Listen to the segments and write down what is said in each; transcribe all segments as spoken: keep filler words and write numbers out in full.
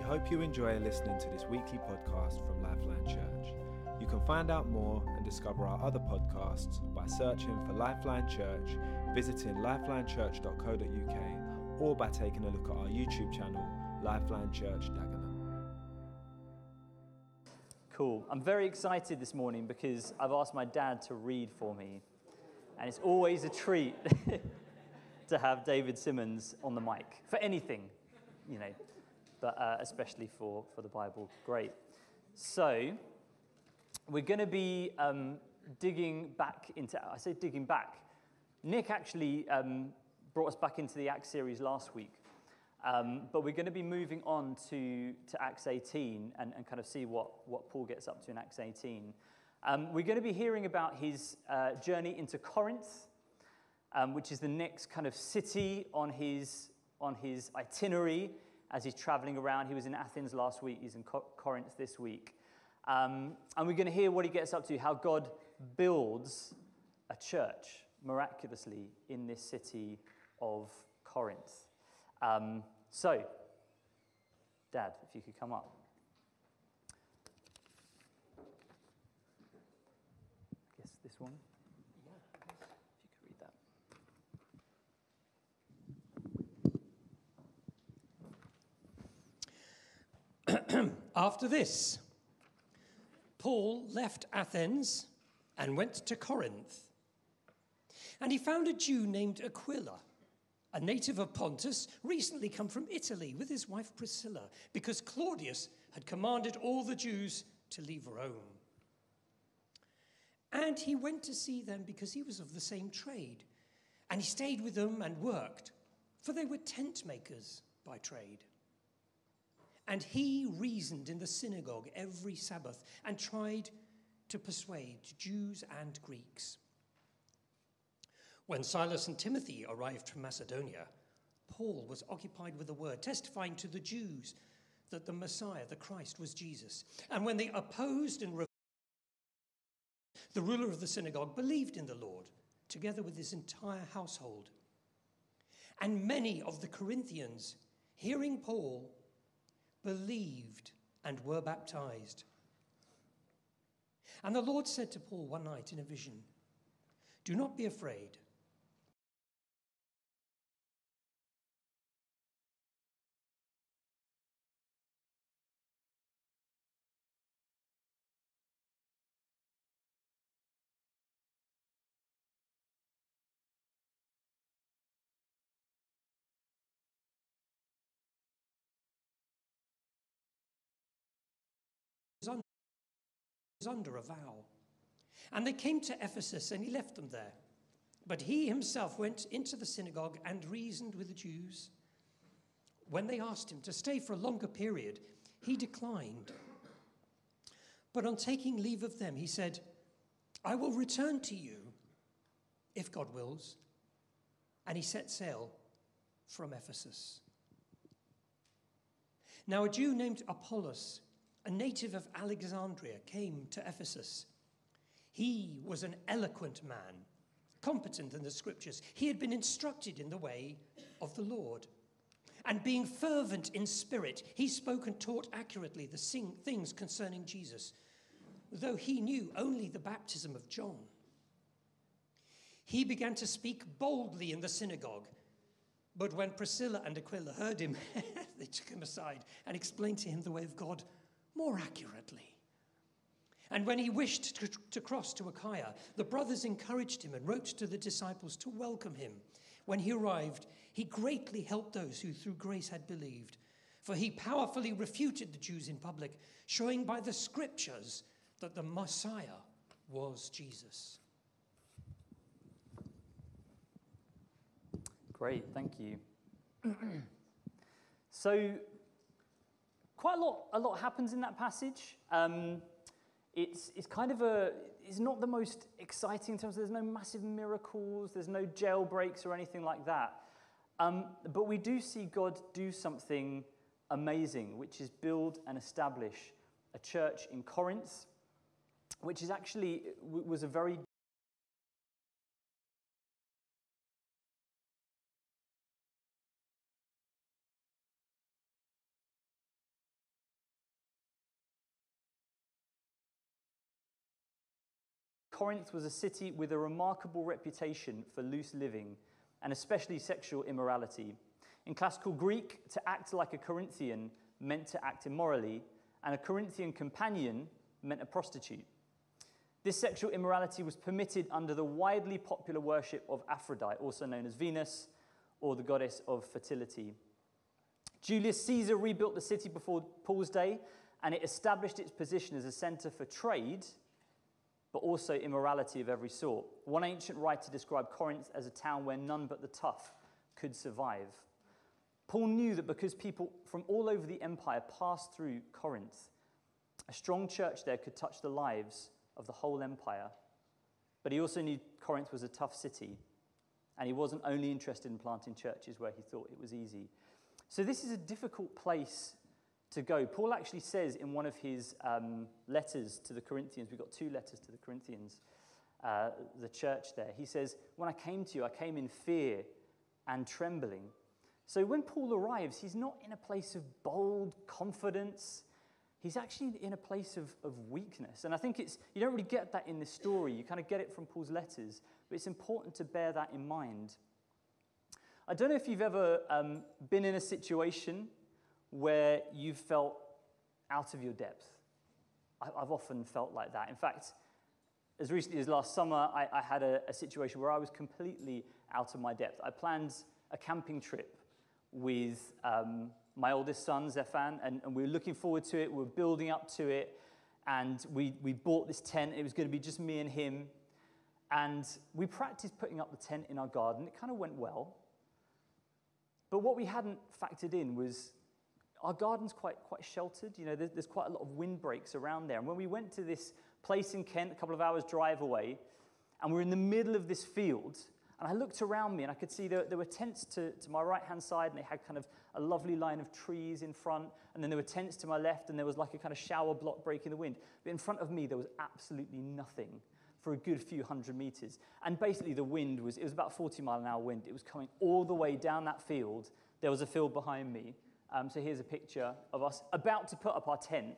hope you enjoy listening to this weekly podcast from Lifeline Church. You can find out more and discover our other podcasts by searching for Lifeline Church, visiting lifeline church dot co dot uk, or by taking a look at our YouTube channel, Lifeline Church Dagenham. Cool. I'm very excited this morning because I've asked my dad to read for me, and it's always a treat to have David Simmons on the mic for anything, you know, but uh, especially for, for the Bible. Great. So we're going to be um, digging back into, I say digging back. Nick actually um, brought us back into the Acts series last week, um, but we're going to be moving on to, to Acts eighteen and, and kind of see what, what Paul gets up to in Acts eighteen. Um, we're going to be hearing about his uh, journey into Corinth, um, which is the next kind of city on his, on his itinerary as he's traveling around. He was in Athens last week, he's in Co- Corinth this week. Um, and we're going to hear what he gets up to, how God builds a church miraculously in this city of Corinth. Um, so, Dad, if you could come up. I guess this one. Yeah, if you could read that. After this, Paul left Athens and went to Corinth. And he found a Jew named Aquila, a native of Pontus, recently come from Italy with his wife Priscilla, because Claudius had commanded all the Jews to leave Rome. And he went to see them because he was of the same trade. And he stayed with them and worked, for they were tent makers by trade. And he reasoned in the synagogue every Sabbath and tried to persuade Jews and Greeks. When Silas and Timothy arrived from Macedonia, Paul was occupied with the word, testifying to the Jews that the Messiah, the Christ, was Jesus. And when they opposed and refused, the ruler of the synagogue believed in the Lord, together with his entire household. And many of the Corinthians, hearing Paul, believed and were baptized. And the Lord said to Paul one night in a vision, "Do not be afraid. Was under a vow." And they came to Ephesus, and he left them there. But he himself went into the synagogue and reasoned with the Jews. When they asked him to stay for a longer period, he declined. But on taking leave of them, he said, "I will return to you, if God wills." And he set sail from Ephesus. Now a Jew named Apollos, a native of Alexandria, came to Ephesus. He was an eloquent man, competent in the scriptures. He had been instructed in the way of the Lord. And being fervent in spirit, he spoke and taught accurately the things concerning Jesus, though he knew only the baptism of John. He began to speak boldly in the synagogue. But when Priscilla and Aquila heard him, they took him aside and explained to him the way of God more accurately. And when he wished to, to cross to Achaia, the brothers encouraged him and wrote to the disciples to welcome him. When he arrived, he greatly helped those who through grace had believed, for he powerfully refuted the Jews in public, showing by the scriptures that the Messiah was Jesus. Great, thank you. So, quite a lot, a lot happens in that passage. Um, it's it's kind of a, it's not the most exciting in terms of there's no massive miracles, there's no jailbreaks or anything like that. Um, but we do see God do something amazing, which is build and establish a church in Corinth, which is actually was a very Corinth was a city with a remarkable reputation for loose living and especially sexual immorality. In classical Greek, to act like a Corinthian meant to act immorally, and a Corinthian companion meant a prostitute. This sexual immorality was permitted under the widely popular worship of Aphrodite, also known as Venus, or the goddess of fertility. Julius Caesar rebuilt the city before Paul's day, and it established its position as a center for trade, but also immorality of every sort. One ancient writer described Corinth as a town where none but the tough could survive. Paul knew that because people from all over the empire passed through Corinth, a strong church there could touch the lives of the whole empire. But he also knew Corinth was a tough city, and he wasn't only interested in planting churches where he thought it was easy. So this is a difficult place to go. Paul actually says in one of his um, letters to the Corinthians, we've got two letters to the Corinthians, uh, the church there. He says, when I came to you, I came in fear and trembling. So when Paul arrives, he's not in a place of bold confidence. He's actually in a place of, of weakness. And I think it's you don't really get that in this story. You kind of get it from Paul's letters. But it's important to bear that in mind. I don't know if you've ever um, been in a situation where you felt out of your depth. I, I've often felt like that. In fact, as recently as last summer, I, I had a, a situation where I was completely out of my depth. I planned a camping trip with um, my oldest son, Zephan, and, and we were looking forward to it. We were building up to it, and we, we bought this tent. It was going to be just me and him, and we practiced putting up the tent in our garden. It kind of went well, but what we hadn't factored in was our garden's quite quite sheltered. You know, there's, there's quite a lot of windbreaks around there, and when we went to this place in Kent, a couple of hours drive away, and we're in the middle of this field, and I looked around me, and I could see there, there were tents to, to my right-hand side, and they had kind of a lovely line of trees in front, and then there were tents to my left, and there was like a kind of shower block breaking the wind. But in front of me, there was absolutely nothing for a good few hundred meters. And basically, the wind was, it was about forty mile an hour wind. It was coming all the way down that field. There was a field behind me. Um, so here's a picture of us about to put up our tent.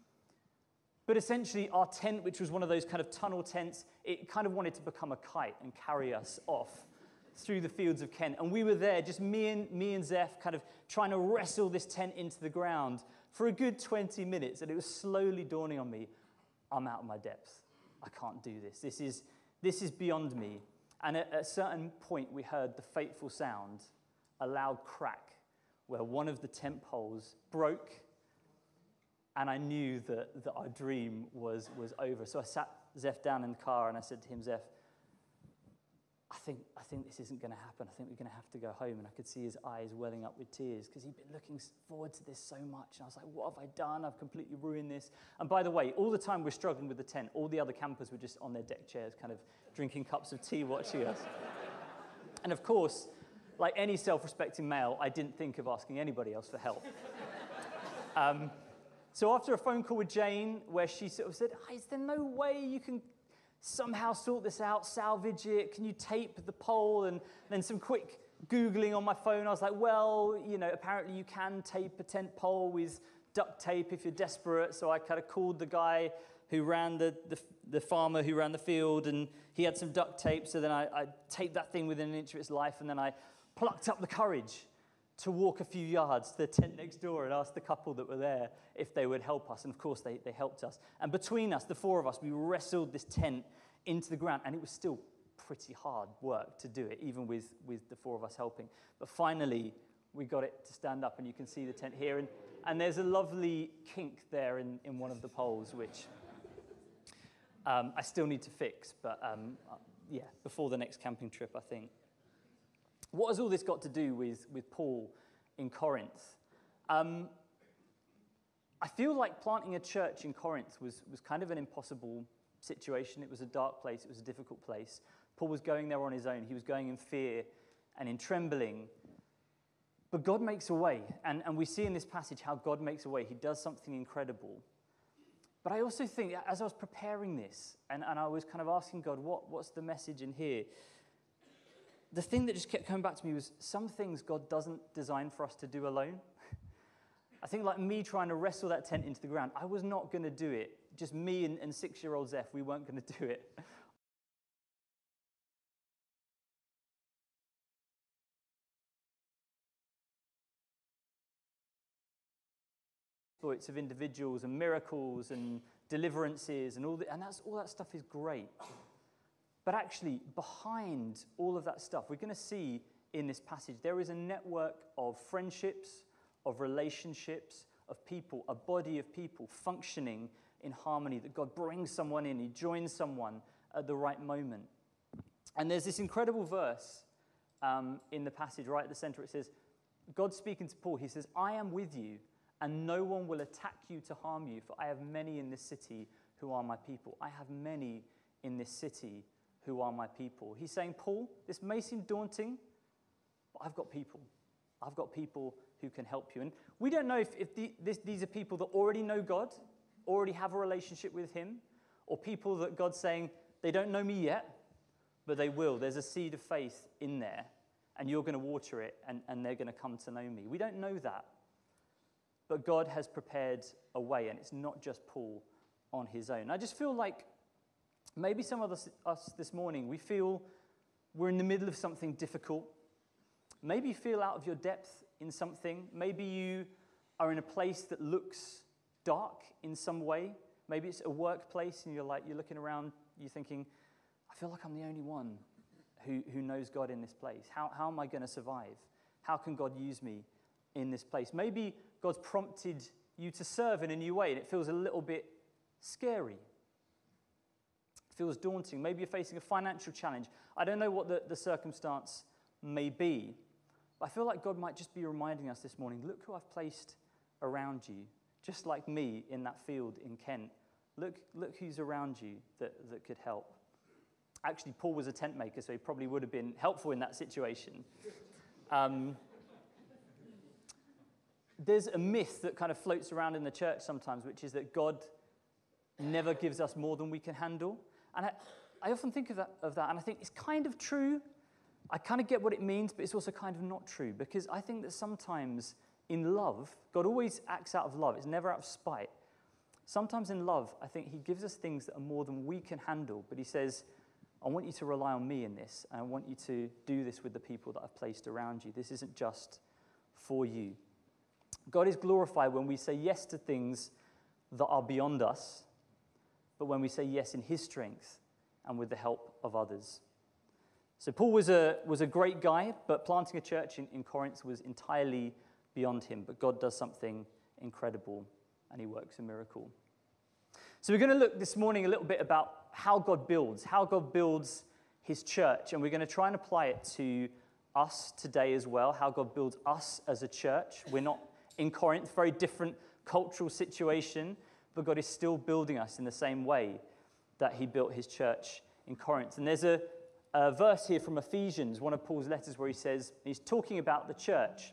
But essentially, our tent, which was one of those kind of tunnel tents, it kind of wanted to become a kite and carry us off through the fields of Kent. And we were there, just me and me and Zeph, kind of trying to wrestle this tent into the ground for a good twenty minutes. And it was slowly dawning on me, I'm out of my depth. I can't do this. This is, this is beyond me. And at a certain point, we heard the fateful sound, a loud crack, where one of the tent poles broke. And I knew that, that our dream was, was over. So I sat Zeph down in the car and I said to him, Zeph, I think, I think this isn't going to happen. I think we're going to have to go home. And I could see his eyes welling up with tears because he'd been looking forward to this so much. And I was like, what have I done? I've completely ruined this. And by the way, all the time we're struggling with the tent, all the other campers were just on their deck chairs, kind of drinking cups of tea, watching us. And of course, like any self-respecting male, I didn't think of asking anybody else for help. um, So after a phone call with Jane, where she sort of said, oh, is there no way you can somehow sort this out, salvage it? Can you tape the pole? And then some quick Googling on my phone, I was like, well, you know, apparently you can tape a tent pole with duct tape if you're desperate. So I kind of called the guy who ran the, the, the farmer who ran the field, and he had some duct tape. So then I, I taped that thing within an inch of its life, and then I plucked up the courage to walk a few yards to the tent next door and ask the couple that were there if they would help us. And of course, they, they helped us. And between us, the four of us, we wrestled this tent into the ground. And it was still pretty hard work to do it, even with, with the four of us helping. But finally, we got it to stand up, and you can see the tent here. And, and there's a lovely kink there in, in one of the poles, which um, I still need to fix. But um, uh, yeah, before the next camping trip, I think. What has all this got to do with, with Paul in Corinth? Um, I feel like planting a church in Corinth was, was kind of an impossible situation. It was a dark place. It was a difficult place. Paul was going there on his own. He was going in fear and in trembling. But God makes a way. And, and we see in this passage how God makes a way. He does something incredible. But I also think, as I was preparing this, and, and I was kind of asking God, what, what's the message in here? The thing that just kept coming back to me was some things God doesn't design for us to do alone. I think like me trying to wrestle that tent into the ground, I was not going to do it. Just me and, and six-year-old Zeph, we weren't going to do it exploits of individuals and miracles and deliverances and all that, and that's all that stuff is great. But actually, behind all of that stuff, we're going to see in this passage, there is a network of friendships, of relationships, of people, a body of people functioning in harmony, that God brings someone in, he joins someone at the right moment. And there's this incredible verse um, in the passage right at the center. It says, God speaking to Paul, he says, I am with you, and no one will attack you to harm you, for I have many in this city who are my people. I have many in this city who are my people. He's saying, Paul, this may seem daunting, but I've got people. I've got people who can help you. And we don't know if, if the, this, these are people that already know God, already have a relationship with him, or people that God's saying, they don't know me yet, but they will. There's a seed of faith in there, and you're going to water it, and, and they're going to come to know me. We don't know that. But God has prepared a way, and it's not just Paul on his own. I just feel like maybe some of us, us this morning, we feel we're in the middle of something difficult. Maybe you feel out of your depth in something. Maybe you are in a place that looks dark in some way. Maybe it's a workplace, and you're like, you're looking around, you're thinking, I feel like I'm the only one who, who knows God in this place. How, how am I going to survive? How can God use me in this place? Maybe God's prompted you to serve in a new way, and it feels a little bit scary. It feels daunting. Maybe you're facing a financial challenge. I don't know what the, the circumstance may be, but I feel like God might just be reminding us this morning, look who I've placed around you, just like me in that field in Kent. Look, look who's around you that, that could help. Actually, Paul was a tent maker, so he probably would have been helpful in that situation. Um, there's a myth that kind of floats around in the church sometimes, which is that God never gives us more than we can handle. And I, I often think of that, of that, and I think it's kind of true. I kind of get what it means, but it's also kind of not true, because I think that sometimes in love, God always acts out of love. It's never out of spite. Sometimes in love, I think he gives us things that are more than we can handle, but he says, I want you to rely on me in this, and I want you to do this with the people that I've placed around you. This isn't just for you. God is glorified when we say yes to things that are beyond us, but when we say yes in his strength and with the help of others. So Paul was a, was a great guy, but planting a church in, in Corinth was entirely beyond him. But God does something incredible, and he works a miracle. So we're going to look this morning a little bit about how God builds, how God builds his church, and we're going to try and apply it to us today as well, how God builds us as a church. We're not in Corinth, very different cultural situation, but God is still building us in the same way that he built his church in Corinth. And there's a, a verse here from Ephesians, one of Paul's letters, where he says, he's talking about the church,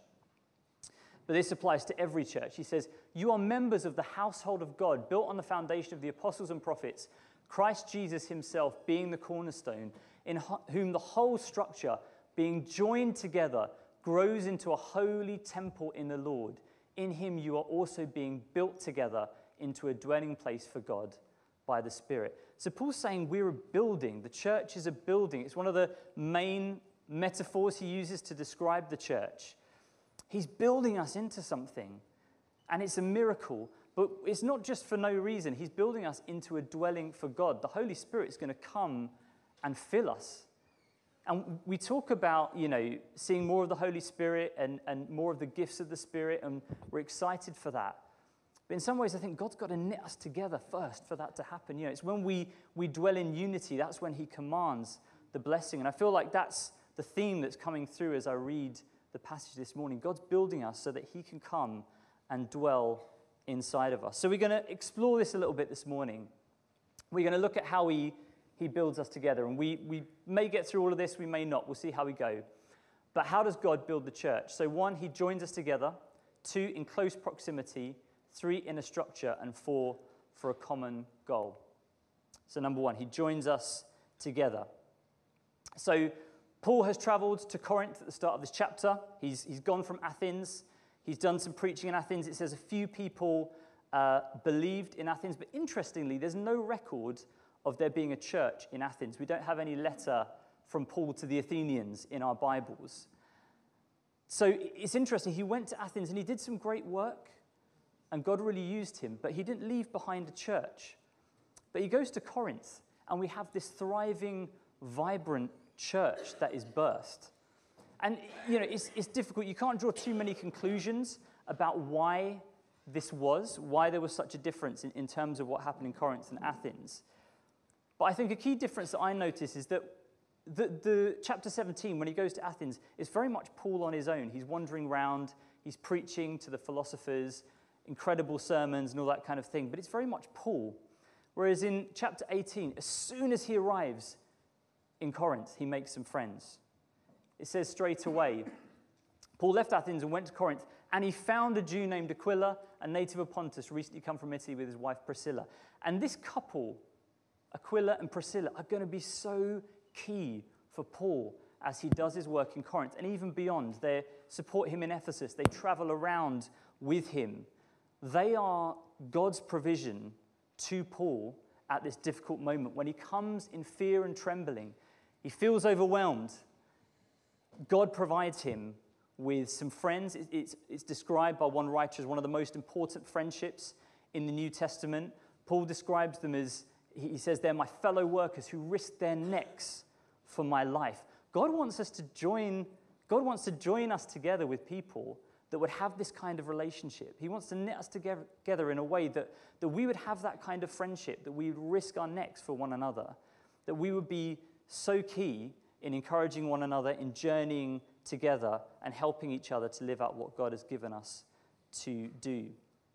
but this applies to every church. He says, you are members of the household of God, built on the foundation of the apostles and prophets, Christ Jesus himself being the cornerstone, in whom the whole structure, being joined together, grows into a holy temple in the Lord. In him you are also being built together into a dwelling place for God by the Spirit. So Paul's saying we're a building. The church is a building. It's one of the main metaphors he uses to describe the church. He's building us into something, and it's a miracle. But it's not just for no reason. He's building us into a dwelling for God. The Holy Spirit's going to come and fill us. And we talk about, you know, seeing more of the Holy Spirit and, and more of the gifts of the Spirit, and we're excited for that. But in some ways, I think God's got to knit us together first for that to happen. You know, it's when we, we dwell in unity, that's when he commands the blessing. And I feel like that's the theme that's coming through as I read the passage this morning. God's building us so that he can come and dwell inside of us. So we're going to explore this a little bit this morning. We're going to look at how he, he builds us together. And we, we may get through all of this, we may not. We'll see how we go. But how does God build the church? So one, he joins us together. Two, in close proximity. Three, in a structure. And four, for a common goal. So number one, he joins us together. So Paul has traveled to Corinth at the start of this chapter. He's, he's gone from Athens. He's done some preaching in Athens. It says a few people uh, believed in Athens. But interestingly, there's no record of there being a church in Athens. We don't have any letter from Paul to the Athenians in our Bibles. So it's interesting. He went to Athens and he did some great work. and God really used him, but he didn't leave behind a church. But he goes to Corinth, and we have this thriving, vibrant church that is birthed. And, you know, it's, it's difficult. You can't draw too many conclusions about why this was, why there was such a difference in, in terms of what happened in Corinth and Athens. But I think a key difference that I notice is that the, the chapter seventeen, when he goes to Athens, is very much Paul on his own. He's wandering around, he's preaching to the philosophers, incredible sermons and all that kind of thing, but it's very much Paul. Whereas in chapter eighteen, as soon as he arrives in Corinth, he makes some friends. It says straight away, Paul left Athens and went to Corinth, and he found a Jew named Aquila, a native of Pontus, recently come from Italy with his wife Priscilla. And this couple, Aquila and Priscilla, are going to be so key for Paul as he does his work in Corinth, and even beyond. They support him in Ephesus. They travel around with him. They are God's provision to Paul at this difficult moment. When he comes in fear and trembling, he feels overwhelmed. God provides him with some friends. It's, it's described by one writer as one of the most important friendships in the New Testament. Paul describes them as, he says, they're my fellow workers who risk their necks for my life. God wants us to join, God wants to join us together with people that would have this kind of relationship. He wants to knit us together, together in a way that, that we would have that kind of friendship, that we would risk our necks for one another, that we would be so key in encouraging one another, in journeying together and helping each other to live out what God has given us to do.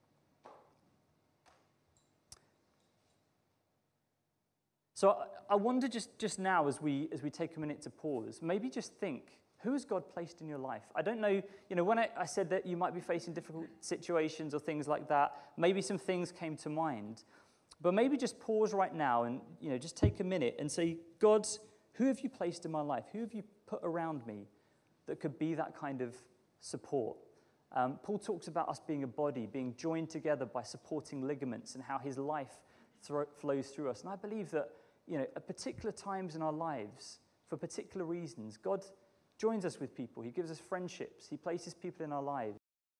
So I wonder just, just now as we as we take a minute to pause, maybe just think, who has God placed in your life? I don't know, you know, when I, I said that you might be facing difficult situations or things like that, maybe some things came to mind. But maybe just pause right now and, you know, just take a minute and say, God, who have you placed in my life? Who have you put around me that could be that kind of support? Um, Paul talks about us being a body, being joined together by supporting ligaments, and how his life thro- flows through us. And I believe that, you know, at particular times in our lives, for particular reasons, God joins us with people. He gives us friendships. He places people in our lives.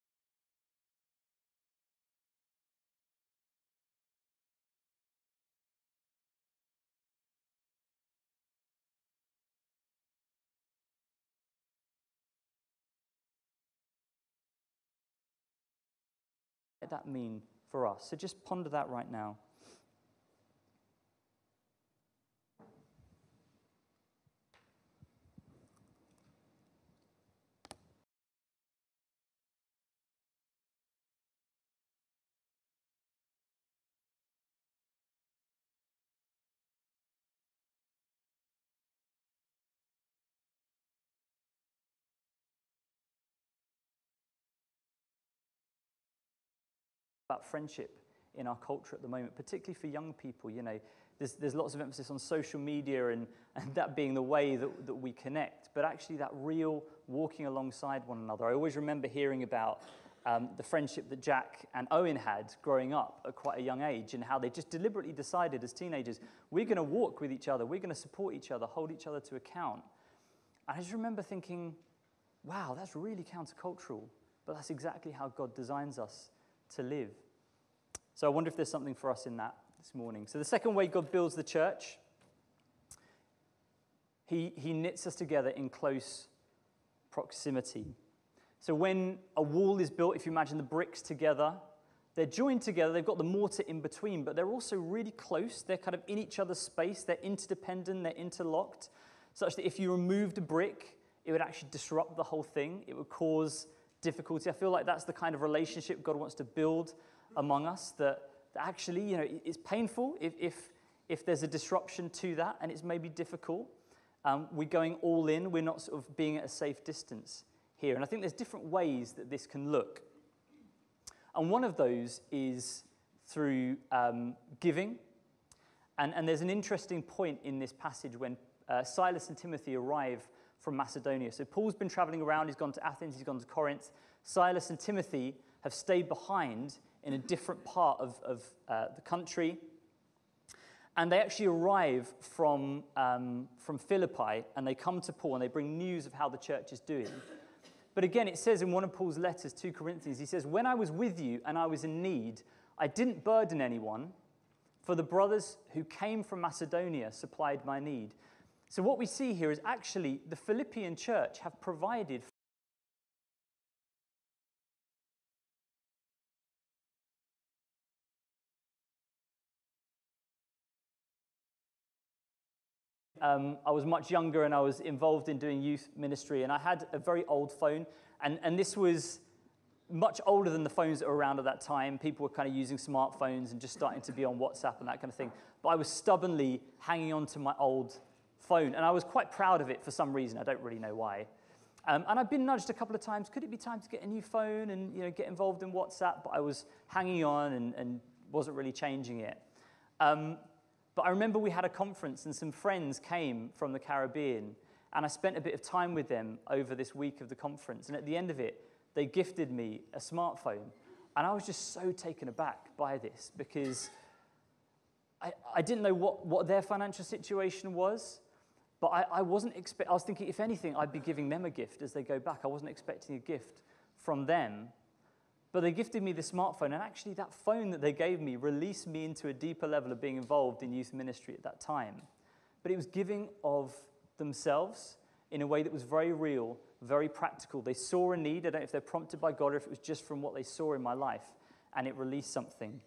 What does that mean for us? So just ponder that right now. About friendship in our culture at the moment, particularly for young people. You know, there's, there's lots of emphasis on social media and, and that being the way that, that we connect, but actually that real walking alongside one another. I always remember hearing about um, the friendship that Jack and Owen had growing up at quite a young age, and how they just deliberately decided as teenagers, we're going to walk with each other, we're going to support each other, hold each other to account. And I just remember thinking, wow, that's really countercultural, but that's exactly how God designs us to live. So I wonder if there's something for us in that this morning. So the second way God builds the church, he, he knits us together in close proximity. So when a wall is built, if you imagine the bricks together, they're joined together, they've got the mortar in between, but they're also really close. They're kind of in each other's space, they're interdependent, they're interlocked, such that if you removed a brick, it would actually disrupt the whole thing. It would cause difficulty. I feel like that's the kind of relationship God wants to build among us, that, that actually, you know, it's painful if, if, if there's a disruption to that, and it's maybe difficult. Um, we're going all in. We're not sort of being at a safe distance here. And I think there's different ways that this can look. And one of those is through um, giving. And, and there's an interesting point in this passage when uh, Silas and Timothy arrive from Macedonia. So Paul's been traveling around. He's gone to Athens. He's gone to Corinth. Silas and Timothy have stayed behind in a different part of, of uh, the country. And they actually arrive from, um, from Philippi, and they come to Paul, and they bring news of how the church is doing. But again, it says in one of Paul's letters to Corinthians, he says, when I was with you and I was in need, I didn't burden anyone, for the brothers who came from Macedonia supplied my need. So what we see here is actually the Philippian church have provided Um, I was much younger and I was involved in doing youth ministry, and I had a very old phone, and, and this was much older than the phones that were around at that time. People were kind of using smartphones and just starting to be on WhatsApp and that kind of thing. But I was stubbornly hanging on to my old phone, and I was quite proud of it for some reason. I don't really know why. Um, and I've been nudged a couple of times. Could it be time to get a new phone and you know get involved in WhatsApp? But I was hanging on and, and wasn't really changing it. Um, But I remember we had a conference and some friends came from the Caribbean, and I spent a bit of time with them over this week of the conference. And at the end of it, they gifted me a smartphone. And I was just so taken aback by this because I, I didn't know what, what their financial situation was, but I, I wasn't expect. I was thinking, if anything, I'd be giving them a gift as they go back. I wasn't expecting a gift from them. But they gifted me the smartphone, and actually that phone that they gave me released me into a deeper level of being involved in youth ministry at that time. But it was giving of themselves in a way that was very real, very practical. They saw a need. I don't know if they're prompted by God or if it was just from what they saw in my life, and it released something.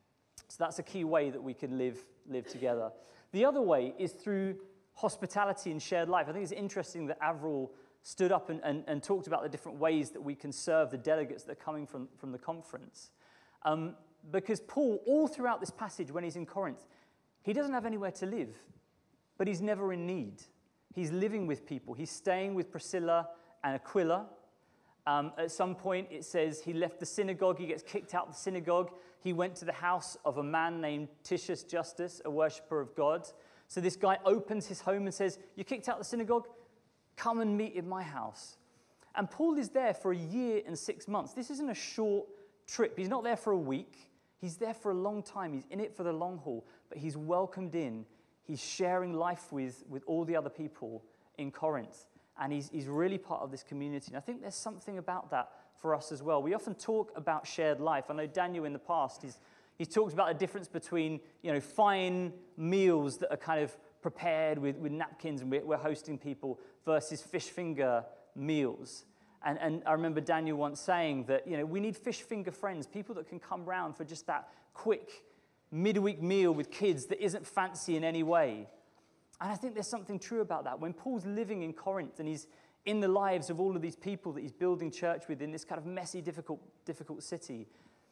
So that's a key way that we can live, live together. The other way is through hospitality and shared life. I think it's interesting that Avril stood up and, and, and talked about the different ways that we can serve the delegates that are coming from, from the conference. Um, because Paul, all throughout this passage when he's in Corinth, he doesn't have anywhere to live, but he's never in need. He's living with people. He's staying with Priscilla and Aquila. Um, at some point, it says he left the synagogue. He gets kicked out of the synagogue. He went to the house of a man named Titius Justus, a worshiper of God. So this guy opens his home and says, "You're kicked out of the synagogue? Come and meet in my house." And Paul is there for a year and six months. This isn't a short trip. He's not there for a week. He's there for a long time. He's in it for the long haul. But he's welcomed in. He's sharing life with, with all the other people in Corinth. And he's, he's really part of this community. And I think there's something about that for us as well. We often talk about shared life. I know Daniel in the past, he's, he's talked about the difference between, you know, fine meals that are kind of prepared with, with napkins and we're, we're hosting people versus fish finger meals. And, and I remember Daniel once saying that, you know, we need fish finger friends, people that can come round for just that quick midweek meal with kids that isn't fancy in any way. And I think there's something true about that. When Paul's living in Corinth and he's in the lives of all of these people that he's building church with in this kind of messy, difficult, difficult city,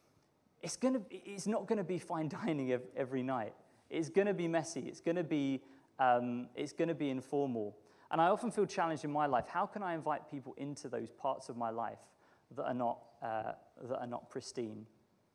it's gonna, it's not going to be fine dining every night. It's going to be messy. It's going to be Um, it's going to be informal. And I often feel challenged in my life. How can I invite people into those parts of my life that are not, uh, that are not pristine?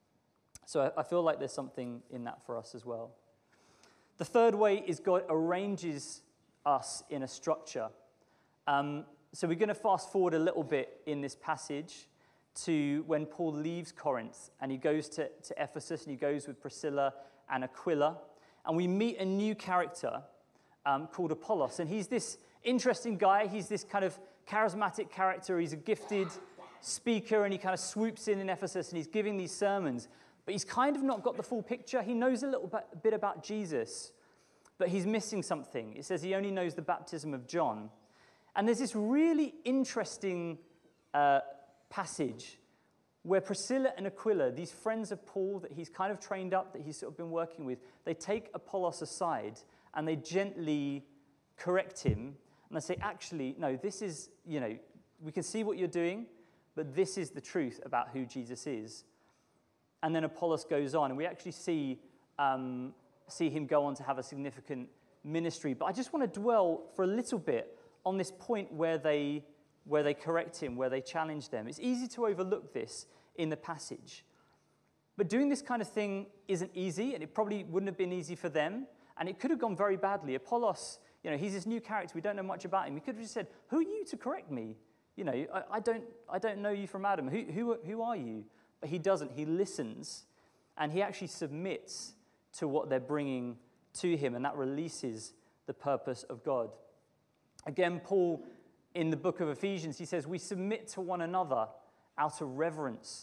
So I, I feel like there's something in that for us as well. The third way is God arranges us in a structure. Um, so we're going to fast forward a little bit in this passage to when Paul leaves Corinth and he goes to, to Ephesus and he goes with Priscilla and Aquila. And we meet a new character Um, called Apollos. And he's this interesting guy. He's this kind of charismatic character. He's a gifted speaker, and he kind of swoops in in Ephesus, and he's giving these sermons. But he's kind of not got the full picture. He knows a little bit, a bit about Jesus, but he's missing something. It says he only knows the baptism of John. And there's this really interesting uh, passage where Priscilla and Aquila, these friends of Paul that he's kind of trained up, that he's sort of been working with, they take Apollos aside and they gently correct him. And they say, actually, no, this is, you know, we can see what you're doing, but this is the truth about who Jesus is. And then Apollos goes on, and we actually see, um, see him go on to have a significant ministry. But I just want to dwell for a little bit on this point where they, where they correct him, where they challenge them. It's easy to overlook this in the passage. But doing this kind of thing isn't easy, and it probably wouldn't have been easy for them. And it could have gone very badly. Apollos, you know, he's this new character. We don't know much about him. He could have just said, "Who are you to correct me? You know, I, I don't, I don't know you from Adam. Who, who, who are you?" But he doesn't. He listens, and he actually submits to what they're bringing to him, and that releases the purpose of God. Again, Paul in the book of Ephesians, he says, we submit to one another out of reverence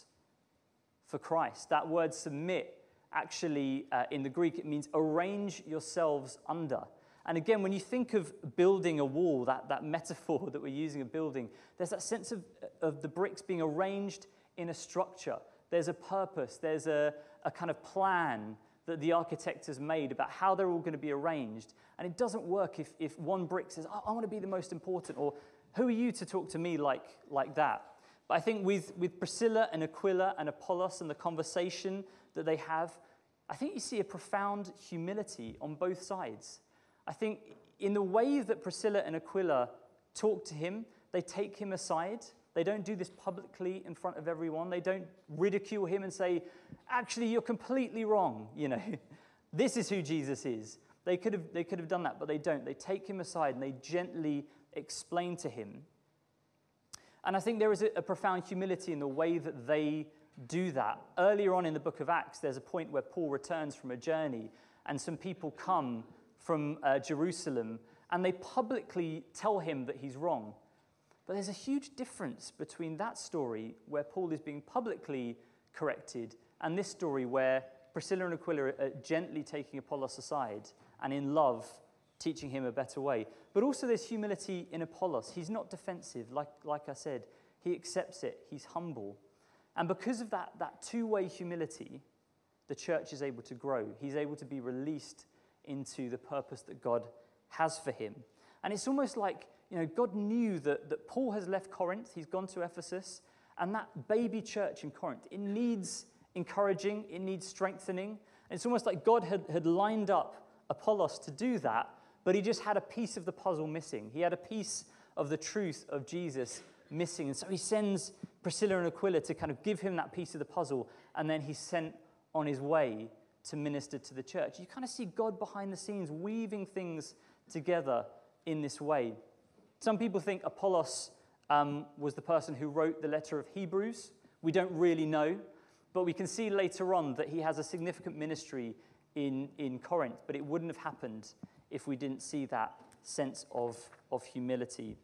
for Christ. That word submit, actually, uh, in the Greek, it means arrange yourselves under. And again, when you think of building a wall, that, that metaphor that we're using of building, there's that sense of, of the bricks being arranged in a structure. There's a purpose, there's a, a kind of plan that the architect has made about how they're all going to be arranged. And it doesn't work if, if one brick says, oh, I want to be the most important, or who are you to talk to me like, like that? But I think with, with Priscilla and Aquila and Apollos and the conversation that they have, I think you see a profound humility on both sides. I think in the way that Priscilla and Aquila talk to him, they take him aside. They don't do this publicly in front of everyone. They don't ridicule him and say, actually, you're completely wrong. You know, this is who Jesus is. They could have, they could have done that, but they don't. They take him aside and they gently explain to him. And I think there is a, a profound humility in the way that they do that. Earlier on in the book of Acts, there's a point where Paul returns from a journey and some people come from uh, Jerusalem and they publicly tell him that he's wrong. But there's a huge difference between that story where Paul is being publicly corrected and this story where Priscilla and Aquila are gently taking Apollos aside and in love teaching him a better way. But also there's humility in Apollos. He's not defensive, like, like I said. He accepts it. He's humble. And because of that, that two-way humility, the church is able to grow. He's able to be released into the purpose that God has for him. And it's almost like, you know, God knew that, that Paul has left Corinth, he's gone to Ephesus, and that baby church in Corinth, it needs encouraging, it needs strengthening. And it's almost like God had, had lined up Apollos to do that, but he just had a piece of the puzzle missing. He had a piece of the truth of Jesus missing. And so he sends Priscilla and Aquila to kind of give him that piece of the puzzle, and then he's sent on his way to minister to the church. You kind of see God behind the scenes weaving things together in this way. Some people think Apollos um, was the person who wrote the letter of Hebrews. We don't really know, but we can see later on that he has a significant ministry in, in Corinth, but it wouldn't have happened if we didn't see that sense of, of humility.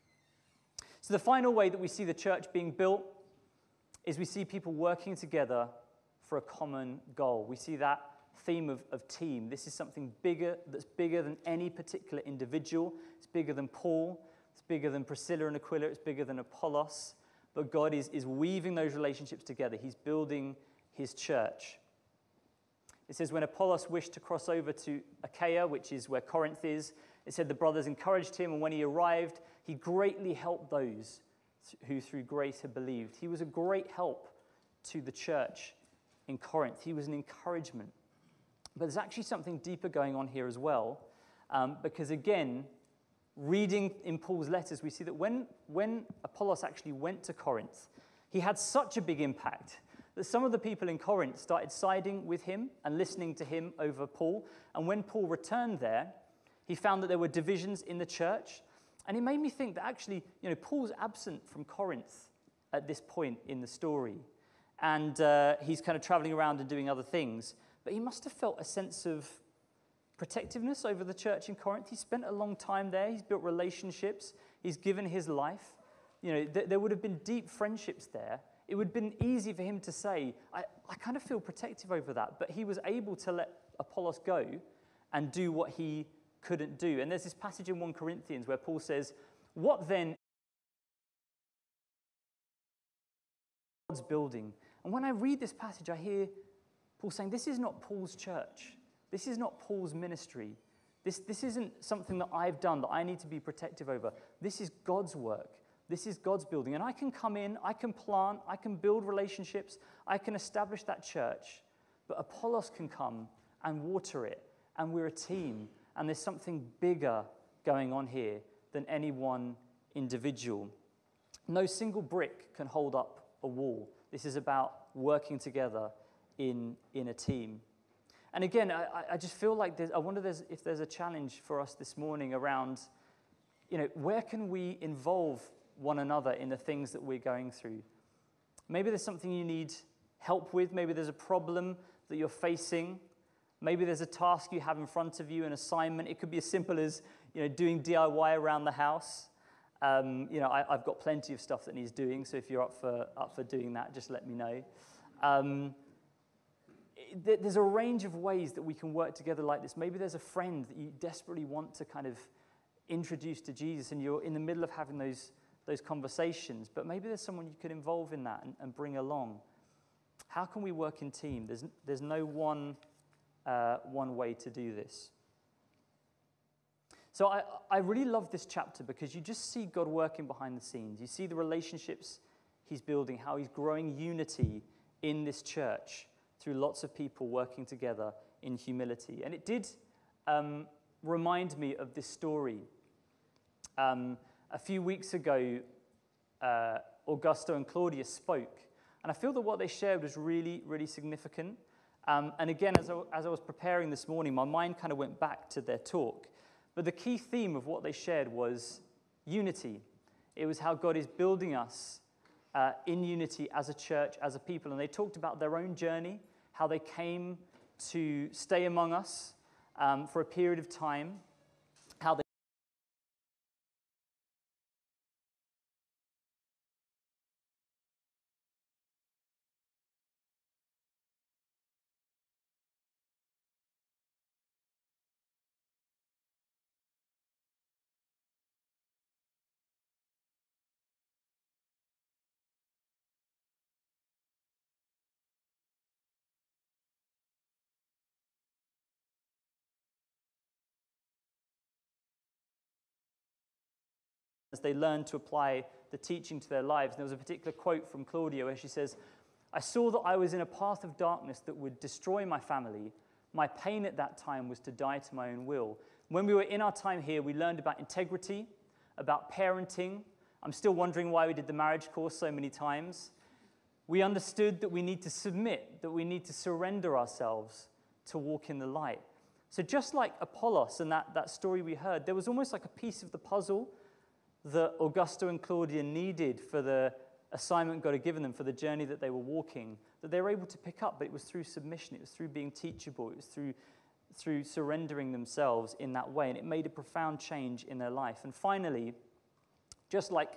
So the final way that we see the church being built is we see people working together for a common goal. We see that theme of, of team. This is something bigger, that's bigger than any particular individual. It's bigger than Paul. It's bigger than Priscilla and Aquila. It's bigger than Apollos. But God is, is weaving those relationships together. He's building his church. It says, when Apollos wished to cross over to Achaia, which is where Corinth is, it said the brothers encouraged him, and when he arrived, he greatly helped those who through grace had believed. He was a great help to the church in Corinth. He was an encouragement. But there's actually something deeper going on here as well, um, because again, reading in Paul's letters, we see that when, when Apollos actually went to Corinth, he had such a big impact that some of the people in Corinth started siding with him and listening to him over Paul. And when Paul returned there, he found that there were divisions in the church. And it made me think that actually, you know, Paul's absent from Corinth at this point in the story. And uh, he's kind of traveling around and doing other things. But he must have felt a sense of protectiveness over the church in Corinth. He spent a long time there. He's built relationships. He's given his life. You know, th- there would have been deep friendships there. It would have been easy for him to say, I, I kind of feel protective over that. But he was able to let Apollos go and do what he couldn't do. And there's this passage in First Corinthians where Paul says, what then God's building? And when I read this passage, I hear Paul saying, this is not Paul's church. This is not Paul's ministry. This, this isn't something that I've done that I need to be protective over. This is God's work. This is God's building. And I can come in, I can plant, I can build relationships, I can establish that church. But Apollos can come and water it. And we're a team. And there's something bigger going on here than any one individual. No single brick can hold up a wall. This is about working together in, in a team. And again, I, I just feel like there's, I wonder there's, if there's a challenge for us this morning around, you know, where can we involve one another in the things that we're going through? Maybe there's something you need help with. Maybe there's a problem that you're facing. Maybe there's a task you have in front of you, an assignment. It could be as simple as, you know, doing D I Y around the house. Um, you know, I, I've got plenty of stuff that needs doing, so if you're up for up for doing that, just let me know. Um, th- there's a range of ways that we can work together like this. Maybe there's a friend that you desperately want to kind of introduce to Jesus, and you're in the middle of having those those conversations, but maybe there's someone you could involve in that and, and bring along. How can we work in team? There's there's no one uh, one way to do this. So I, I really love this chapter because you just see God working behind the scenes. You see the relationships he's building, how he's growing unity in this church through lots of people working together in humility. And it did um, remind me of this story. Um, a few weeks ago, uh, Augusto and Claudia spoke, and I feel that what they shared was really, really significant. Um, and again, as I, as I was preparing this morning, my mind kind of went back to their talk. But the key theme of what they shared was unity. It was how God is building us uh, in unity as a church, as a people. And they talked about their own journey, how they came to stay among us um, for a period of time, how they as they learned to apply the teaching to their lives. And there was a particular quote from Claudia where she says, "I saw that I was in a path of darkness that would destroy my family. My pain at that time was to die to my own will." When we were in our time here, we learned about integrity, about parenting. I'm still wondering why we did the marriage course so many times. We understood that we need to submit, that we need to surrender ourselves to walk in the light. So just like Apollos and that, that story we heard, there was almost like a piece of the puzzle that Augusto and Claudia needed for the assignment God had given them, for the journey that they were walking, that they were able to pick up, but it was through submission, it was through being teachable, it was through, through surrendering themselves in that way, and it made a profound change in their life. And finally, just like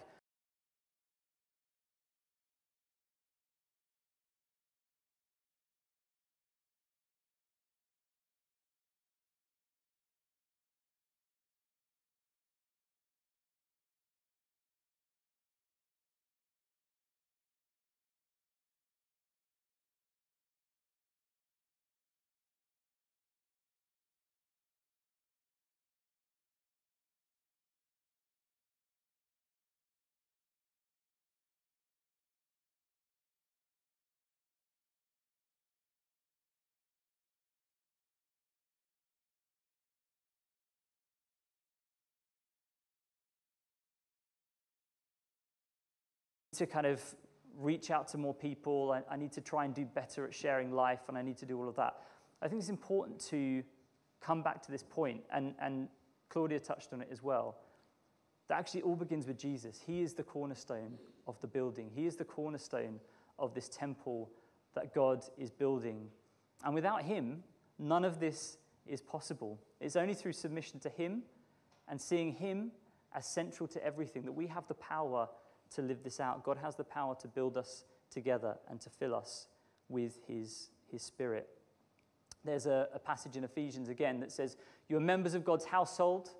to kind of reach out to more people, I, I need to try and do better at sharing life, and I need to do all of that. I think it's important to come back to this point, and, and Claudia touched on it as well, that actually all begins with Jesus. He is the cornerstone of the building. He is the cornerstone of this temple that God is building. And without him, none of this is possible. It's only through submission to him and seeing him as central to everything that we have the power to live this out. God has the power to build us together and to fill us with his, his spirit. There's a, a passage in Ephesians again that says, "You are members of God's household,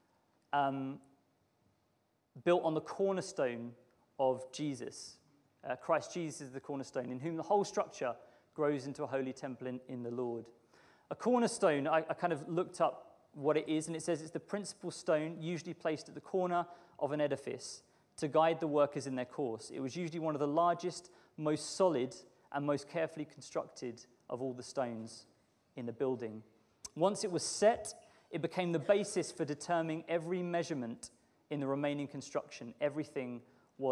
um, built on the cornerstone of Jesus." Uh, Christ Jesus is the cornerstone, in whom the whole structure grows into a holy temple in, in the Lord. A cornerstone, I, I kind of looked up what it is, and it says it's the principal stone usually placed at the corner of an edifice to guide the workers in their course. It was usually one of the largest, most solid, and most carefully constructed of all the stones in the building. Once it was set, it became the basis for determining every measurement in the remaining construction. Everything was.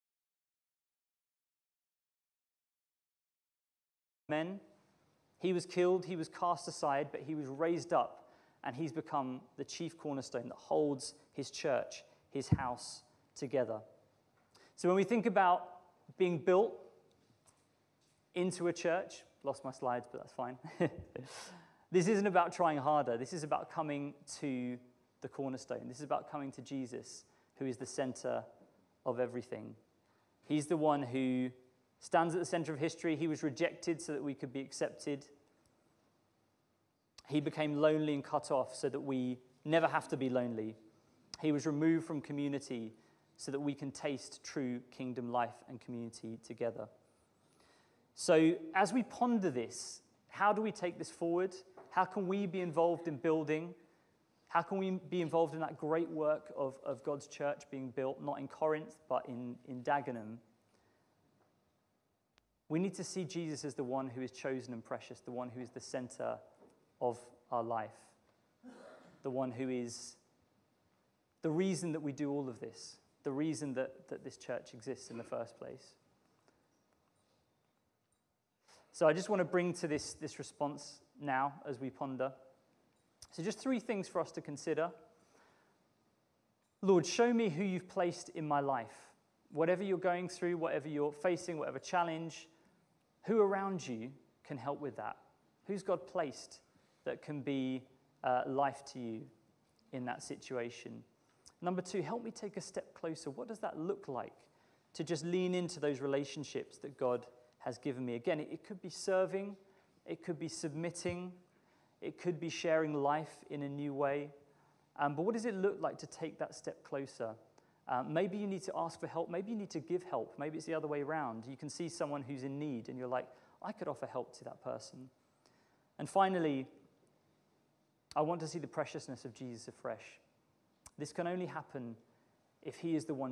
Men, he was killed, he was cast aside, but he was raised up, and he's become the chief cornerstone that holds his church, his house, together. So when we think about being built into a church, lost my slides, but that's fine. This isn't about trying harder. This is about coming to the cornerstone. This is about coming to Jesus, who is the center of everything. He's the one who stands at the center of history. He was rejected so that we could be accepted. He became lonely and cut off so that we never have to be lonely. He was removed from community so that we can taste true kingdom life and community together. So as we ponder this, how do we take this forward? How can we be involved in building? How can we be involved in that great work of, of God's church being built, not in Corinth, but in, in Dagenham? We need to see Jesus as the one who is chosen and precious, the one who is the center of our life, the one who is the reason that we do all of this, the reason that, that this church exists in the first place. So I just want to bring to this, this response now as we ponder. So just three things for us to consider. Lord, show me who you've placed in my life. Whatever you're going through, whatever you're facing, whatever challenge, who around you can help with that? Who's God placed that can be uh, life to you in that situation? Number two, help me take a step closer. What does that look like to just lean into those relationships that God has given me? Again, it, it could be serving, it could be submitting, it could be sharing life in a new way. Um, but what does it look like to take that step closer? Um, maybe you need to ask for help. Maybe you need to give help. Maybe it's the other way around. You can see someone who's in need and you're like, I could offer help to that person. And finally, I want to see the preciousness of Jesus afresh. This can only happen if he is the one.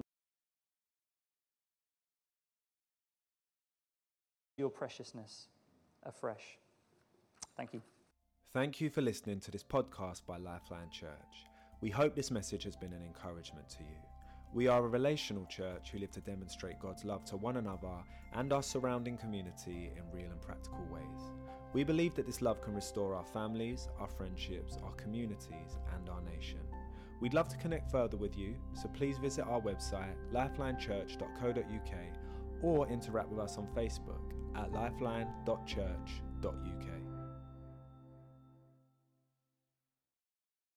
Your preciousness afresh. Thank you. Thank you for listening to this podcast by Lifeline Church. We hope this message has been an encouragement to you. We are a relational church who live to demonstrate God's love to one another and our surrounding community in real and practical ways. We believe that this love can restore our families, our friendships, our communities, and our nation. We'd love to connect further with you, so please visit our website, lifeline church dot co dot uk, or interact with us on Facebook at lifeline dot church dot uk.